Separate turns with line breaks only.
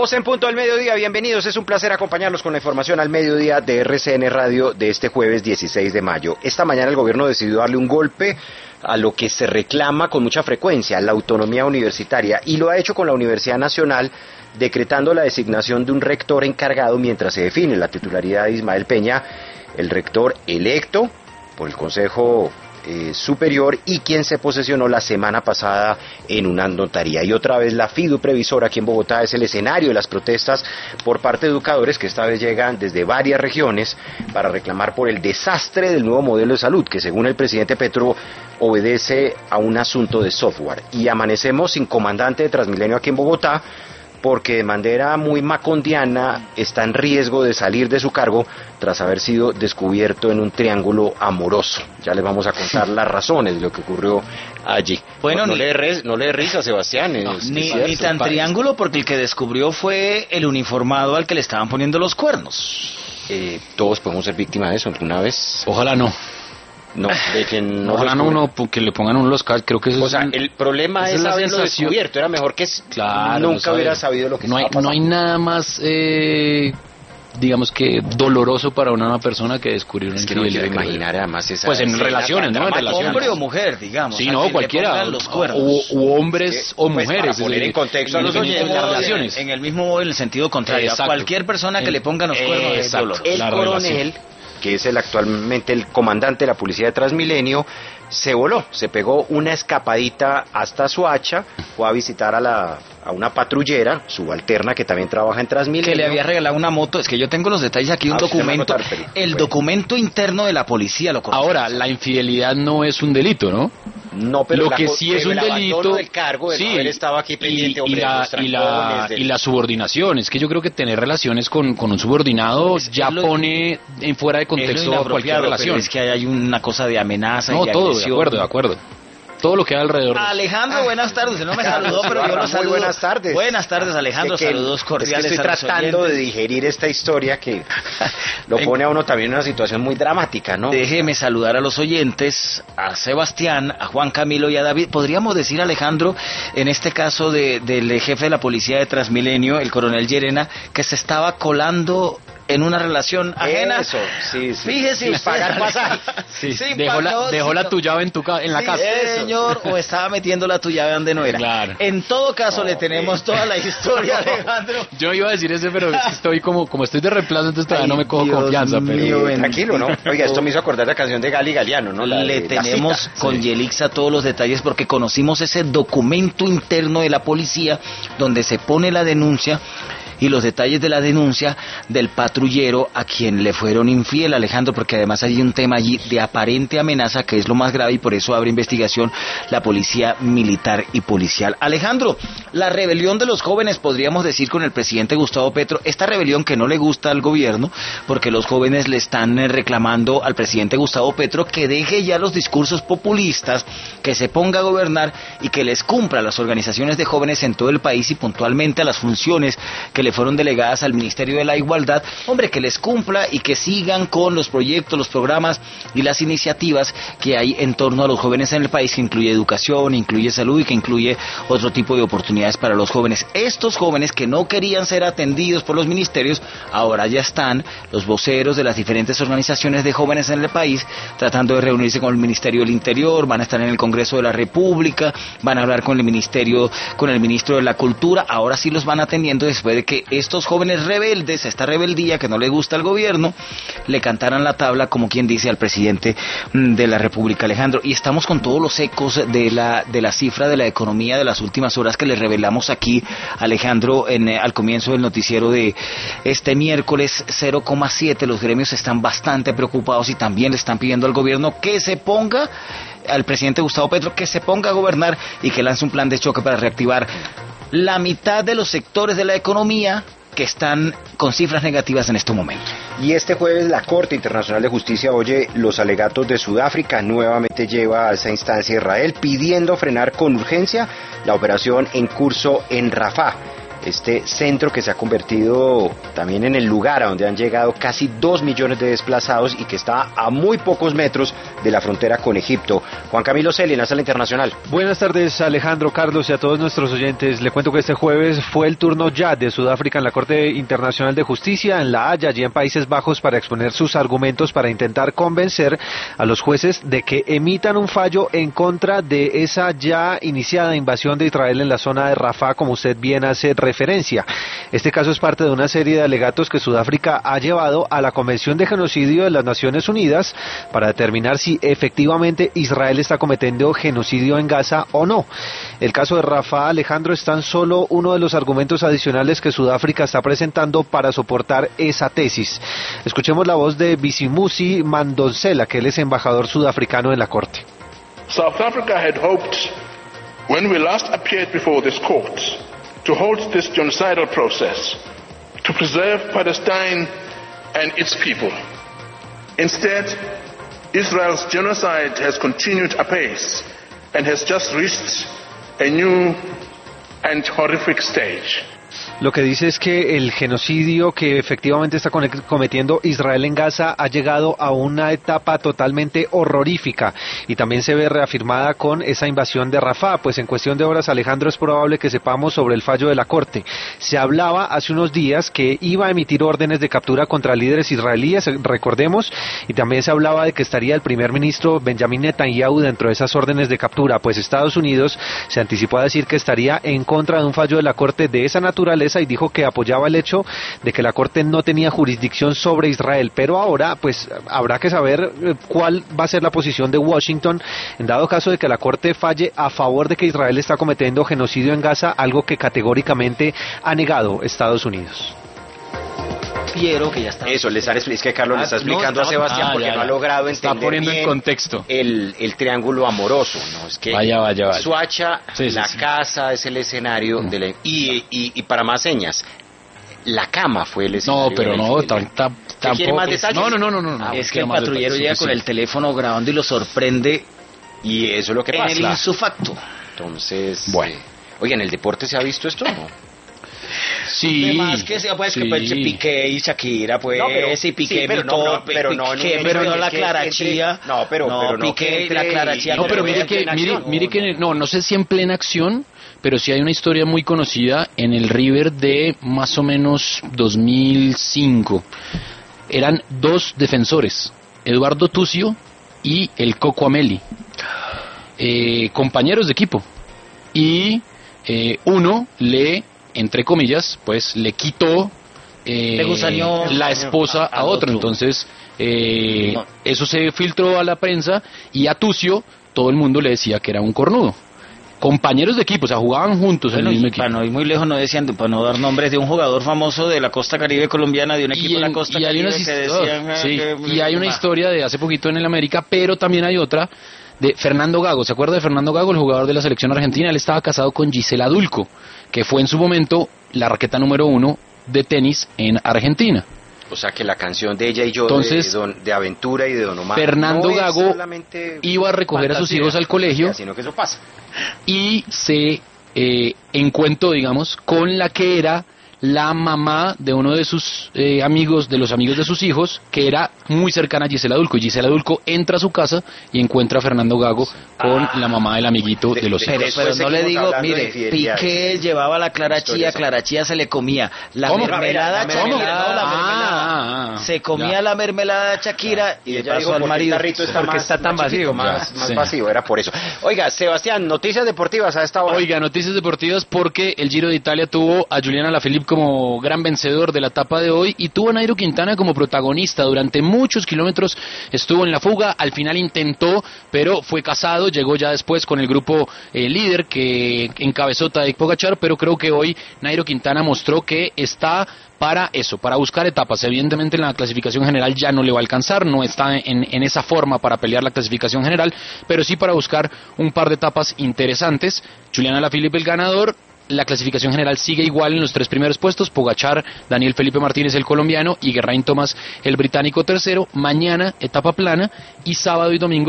12 en punto del mediodía, bienvenidos, es un placer acompañarlos con la información al mediodía de RCN Radio de este jueves 16 de mayo. Esta mañana el gobierno decidió darle un golpe a lo que se reclama con mucha frecuencia, la autonomía universitaria, y lo ha hecho con la Universidad Nacional, decretando la designación de un rector encargado mientras se define la titularidad de Ismael Peña, el rector electo por el Consejo Superior y quien se posesionó la semana pasada en una notaría. Y otra vez la FIDU Previsora aquí en Bogotá es el escenario de las protestas por parte de educadores que esta vez llegan desde varias regiones para reclamar por el desastre del nuevo modelo de salud que, según el presidente Petro, obedece a un asunto de software. Y amanecemos sin comandante de Transmilenio aquí en Bogotá, porque de manera muy macondiana está en riesgo de salir de su cargo tras haber sido descubierto en un triángulo amoroso. Ya les vamos a contar las razones de lo que ocurrió allí.
Bueno,
no le dé risa, Sebastián.
Ni tan triángulo, porque el que descubrió fue el uniformado al que le estaban poniendo los cuernos.
Todos podemos ser víctimas de eso alguna vez.
Ojalá no.
No, de que no.
Ojalá no, porque le pongan uno los casos, creo que eso
o sea, el problema es haberlo descubierto, era mejor que nunca hubiera sabido lo que estaba pasando.
No hay nada más, digamos que doloroso para una persona que descubrir una infidelidad.
Es que no quiero imaginar además esa...
Pues en relaciones, ¿no? En relaciones.
Hombre o mujer, digamos.
Sí, no, cualquiera. U hombres o mujeres.
Para poner en contexto a los oyentes.
En el mismo, en el sentido contrario. Exacto. A cualquier persona que le pongan los cuernos es doloroso.
El coronel, que es actualmente el comandante de la policía de Transmilenio, se voló, se pegó una escapadita hasta Soacha, fue a visitar a una patrullera subalterna que también trabaja en Transmilenio.
Que le había regalado una moto, es que yo tengo los detalles aquí, un documento, documento interno de la policía.
Ahora, la infidelidad no es un delito, ¿no?
No, pero
lo que sí es un delito
del cargo de haber estado aquí pendiente,
y la subordinación. Es que yo creo que tener relaciones con un subordinado pone en fuera de contexto cualquier relación.
Es que hay una cosa de amenaza.
No, todo, de acuerdo. Todo lo que hay alrededor.
Alejandro, buenas tardes. Usted no me saludó, pero yo lo saludo.
Muy buenas tardes.
Buenas tardes, Alejandro. Saludos cordiales.
Estoy tratando de digerir esta historia que lo pone a uno también en una situación muy dramática, ¿no?
Déjeme saludar a los oyentes, a Sebastián, a Juan Camilo y a David. Podríamos decir, Alejandro, en este caso del jefe de la policía de Transmilenio, el coronel Llerena, que se estaba colando en una relación ajena.
Eso, sí.
Fíjese usted,
pagar pasaje.
Dejó la tu llave en la casa.
Señor, o estaba metiendo la tu llave donde no era.
Claro.
En todo caso, le tenemos toda la historia, Alejandro.
Yo iba a decir eso, pero estoy como estoy de reemplazo, entonces todavía no me cojo confianza.
Pero tranquilo, ¿no? Oiga, esto me hizo acordar la canción de Gali Galiano, ¿no?
Le tenemos con Yelixa todos los detalles porque conocimos ese documento interno de la policía donde se pone la denuncia y los detalles de la denuncia del patrullero a quien le fueron infiel, Alejandro, porque además hay un tema allí de aparente amenaza que es lo más grave y por eso abre investigación la policía militar y policial. Alejandro, la rebelión de los jóvenes, podríamos decir, con el presidente Gustavo Petro, esta rebelión que no le gusta al gobierno, porque los jóvenes le están reclamando al presidente Gustavo Petro que deje ya los discursos populistas, que se ponga a gobernar y que les cumpla a las organizaciones de jóvenes en todo el país y puntualmente a las funciones que le fueron delegadas al Ministerio de la Igualdad, hombre, que les cumpla y que sigan con los proyectos, los programas y las iniciativas que hay en torno a los jóvenes en el país, que incluye educación, incluye salud y que incluye otro tipo de oportunidades para los jóvenes. Estos jóvenes que no querían ser atendidos por los ministerios, ahora ya están los voceros de las diferentes organizaciones de jóvenes en el país tratando de reunirse con el Ministerio del Interior, van a estar en el Congreso de la República, van a hablar con el Ministerio, con el Ministro de la Cultura, ahora sí los van atendiendo después de que estos jóvenes rebeldes, esta rebeldía que no le gusta al gobierno, le cantaran la tabla, como quien dice, al presidente de la República, Alejandro. Y estamos con todos los ecos de la cifra de la economía de las últimas horas que les revelamos aquí, Alejandro, al comienzo del noticiero de este miércoles. 0,7. Los gremios están bastante preocupados y también le están pidiendo al gobierno que se ponga, al presidente Gustavo Petro, que se ponga a gobernar y que lance un plan de choque para reactivar la mitad de los sectores de la economía que están con cifras negativas en este momento.
Y este jueves la Corte Internacional de Justicia oye los alegatos de Sudáfrica, nuevamente lleva a esa instancia a Israel pidiendo frenar con urgencia la operación en curso en Rafah. este centro que se ha convertido también en el lugar a donde han llegado casi 2 millones de desplazados y que está a muy pocos metros de la frontera con Egipto. Juan Camilo Celi, en la Sala Internacional.
Buenas tardes, Alejandro, Carlos y a todos nuestros oyentes. Le cuento que este jueves fue el turno ya de Sudáfrica en la Corte Internacional de Justicia en La Haya, allí en Países Bajos, para exponer sus argumentos para intentar convencer a los jueces de que emitan un fallo en contra de esa ya iniciada invasión de Israel en la zona de Rafah, como usted bien hace referencia. Este caso es parte de una serie de alegatos que Sudáfrica ha llevado a la Convención de Genocidio de las Naciones Unidas para determinar si efectivamente Israel está cometiendo genocidio en Gaza o no. El caso de Rafah, Alejandro, es tan solo uno de los argumentos adicionales que Sudáfrica está presentando para soportar esa tesis. Escuchemos la voz de Bisimusi Mandonsela, que él es embajador sudafricano en la Corte.
South Africa had hoped, when we last appeared before this court, to halt this genocidal process, to preserve Palestine and its people. Instead, Israel's genocide has continued apace and has just reached a new and horrific stage.
Lo que dice es que el genocidio que efectivamente está cometiendo Israel en Gaza ha llegado a una etapa totalmente horrorífica y también se ve reafirmada con esa invasión de Rafah, pues en cuestión de horas, Alejandro, es probable que sepamos sobre el fallo de la Corte. Se hablaba hace unos días que iba a emitir órdenes de captura contra líderes israelíes, recordemos, y también se hablaba de que estaría el primer ministro Benjamin Netanyahu dentro de esas órdenes de captura, pues Estados Unidos se anticipó a decir que estaría en contra de un fallo de la Corte de esa naturaleza y dijo que apoyaba el hecho de que la Corte no tenía jurisdicción sobre Israel, pero ahora pues habrá que saber cuál va a ser la posición de Washington en dado caso de que la Corte falle a favor de que Israel está cometiendo genocidio en Gaza, algo que categóricamente ha negado Estados Unidos.
Que ya está.
Eso, es que Carlos le está explicando a Sebastián porque no ha logrado entender
está poniendo
bien
en contexto
el triángulo amoroso, ¿no? Es que
vaya.
Suacha, la casa es el escenario de la, y para más señas, la cama fue el escenario.
No, pero no, tampoco.
¿Quiere más detalles?
No.
Es que el patrullero llega con el teléfono grabando y lo sorprende.
Y eso es lo que pasa.
En el insufacto.
Entonces,
bueno.
Oye, ¿en el deporte se ha visto esto o no?
Sí. Además que sea pues sí. Que pues, Piqué y Shakira pues no, y Piqué
pero no
la Clarachía.
Pero
Piqué y la Clarachía.
No, pero mire que no sé si en plena acción, pero sí hay una historia muy conocida en el River de más o menos 2005. Eran dos defensores, Eduardo Tucio y el Coco Ameli, compañeros de equipo, y uno entre comillas, pues le quitó la esposa a otro. Entonces, eso se filtró a la prensa y a Tucio todo el mundo le decía que era un cornudo. Compañeros de equipo, o sea, jugaban juntos en el mismo equipo.
Para no ir muy lejos, no decían, para no dar nombres, de un jugador famoso de la costa caribe colombiana, de un equipo de la costa caribe que decían...
y hay una historia de hace poquito en el América, pero también hay otra de Fernando Gago. ¿Se acuerda de Fernando Gago, el jugador de la selección argentina? Él estaba casado con Gisela Dulco, que fue en su momento la raqueta número 1 de tenis en Argentina.
O sea que la canción de Ella y Yo,
entonces,
de Aventura y de Don Omar,
Fernando Gago iba a recoger a sus hijos al colegio,
sino que eso pasa.
Y se encuentró, digamos, con la que era la mamá de uno de sus amigos, de los amigos de sus hijos, que era muy cercana a Gisela Dulco. Y Gisela Dulco entra a su casa y encuentra a Fernando Gago con la mamá del amiguito de los hijos.
Pero no le digo, mire, Piqué llevaba la Clarachía se le comía la mermelada, se comía la mermelada de Shakira y le pasó al marido.
Porque está tan vacío, más vacío, era por eso. Oiga, Sebastián, noticias deportivas a esta hora.
Oiga, noticias deportivas porque el Giro de Italia tuvo a Julián Alaphilippe como gran vencedor de la etapa de hoy y tuvo a Nairo Quintana como protagonista. Durante muchos kilómetros estuvo en la fuga, al final intentó, pero fue casado, llegó ya después con el grupo líder que encabezó Tadej Pogačar, pero creo que hoy Nairo Quintana mostró que está para eso, para buscar etapas. Evidentemente en la clasificación general ya no le va a alcanzar, no está en esa forma para pelear la clasificación general, pero sí para buscar un par de etapas interesantes. Julián Alaphilippe el ganador. La clasificación general sigue igual en los 3 primeros puestos: Pogačar, Daniel Felipe Martínez el colombiano y Geraint Thomas el británico tercero. Mañana etapa plana y sábado y domingo